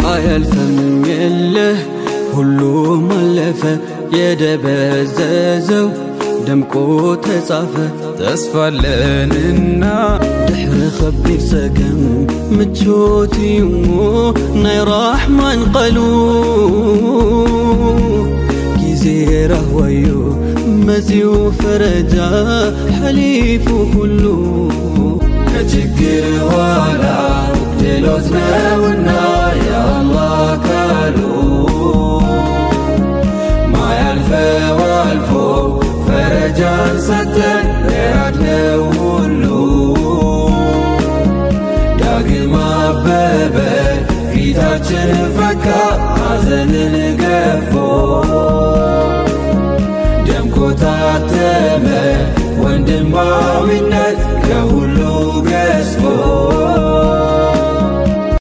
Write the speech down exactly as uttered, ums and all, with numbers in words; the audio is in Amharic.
አያልፍም የለህ ሁሉም አለፈ የደበዘዘው ደምቆ ተጻፈ ተስፋለንና ድሕሪ ኸቢድ ሰገም ምቾትዩ ናይ ራሕማን ቐሉ ጊዜ ረህወዩ መጺኡ ፈረጃ ሓሊፉ ኩሉ ከችግር ኋላ ሌሎት ነውና ያአላህ ካሉ ማያልፈው አልፎ ፈረጃን ሰጠን ያድነው ሁሉ ዳግም አበበ ፊታችን ፈካ ሐዘንን ገፎ ደምቆ ታተመ ወንድማዊነት ከሁሉ ገዝፎ